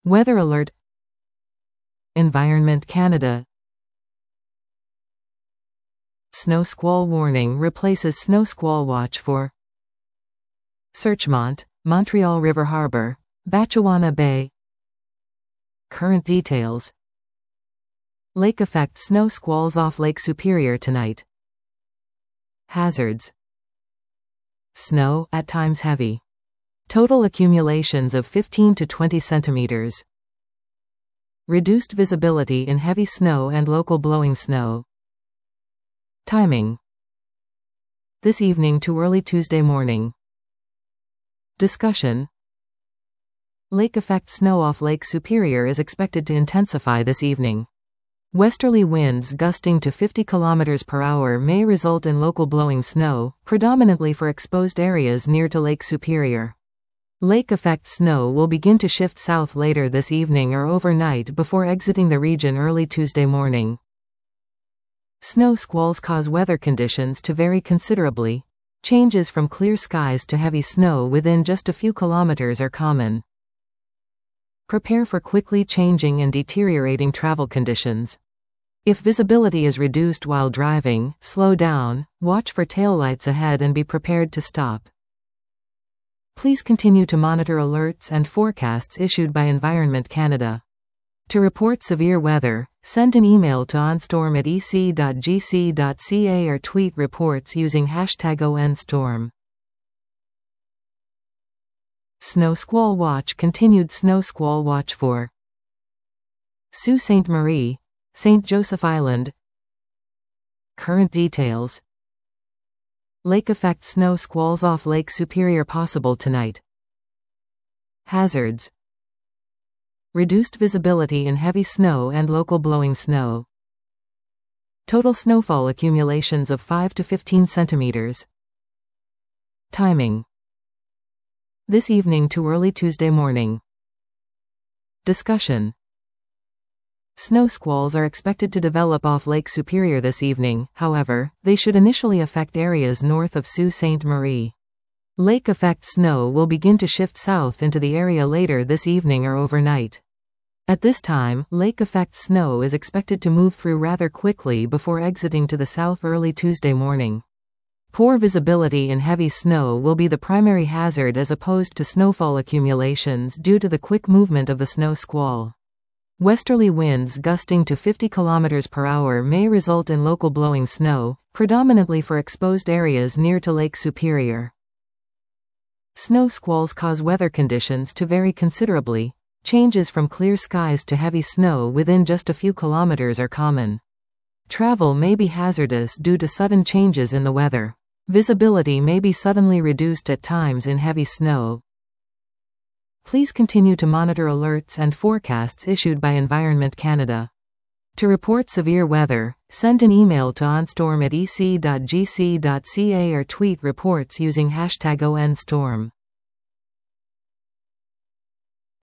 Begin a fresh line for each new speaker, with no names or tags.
Weather alert. Environment Canada. Snow squall warning replaces snow squall watch for Searchmont, Montreal River Harbor, Batchewana Bay. Current details. Lake effect: snow squalls off Lake Superior tonight. Hazards. Snow, at times heavy. Total accumulations of 15 to 20 centimeters. Reduced visibility in heavy snow and local blowing snow. Timing. This evening to early Tuesday morning. Discussion. Lake effect: snow off Lake Superior is expected to intensify this evening. Westerly winds gusting to 50 km per hour may result in local blowing snow, predominantly for exposed areas near to Lake Superior. Lake effect snow will begin to shift south later this evening or overnight before exiting the region early Tuesday morning. Snow squalls cause weather conditions to vary considerably. Changes from clear skies to heavy snow within just a few kilometers are common. Prepare for quickly changing and deteriorating travel conditions. If visibility is reduced while driving, slow down, watch for taillights ahead and be prepared to stop. Please continue to monitor alerts and forecasts issued by Environment Canada. To report severe weather, send an email to onstorm@ec.gc.ca or tweet reports using #ONStorm. Snow squall watch continued. Snow squall watch for Sault Ste. Marie, St. Joseph Island. Current details. Lake effect: snow squalls off Lake Superior possible tonight. Hazards. Reduced visibility in heavy snow and local blowing snow. Total snowfall accumulations of 5 to 15 centimeters. Timing. This evening to early Tuesday morning. Discussion. Snow squalls are expected to develop off Lake Superior this evening, however, they should initially affect areas north of Sault Ste. Marie. Lake effect snow will begin to shift south into the area later this evening or overnight. At this time, lake effect snow is expected to move through rather quickly before exiting to the south early Tuesday morning. Poor visibility in heavy snow will be the primary hazard as opposed to snowfall accumulations due to the quick movement of the snow squall. Westerly winds gusting to 50 km per hour may result in local blowing snow, predominantly for exposed areas near to Lake Superior. Snow squalls cause weather conditions to vary considerably. Changes from clear skies to heavy snow within just a few kilometers are common. Travel may be hazardous due to sudden changes in the weather. Visibility may be suddenly reduced at times in heavy snow. Please continue to monitor alerts and forecasts issued by Environment Canada. To report severe weather, send an email to onstorm@ec.gc.ca or tweet reports using #ONStorm.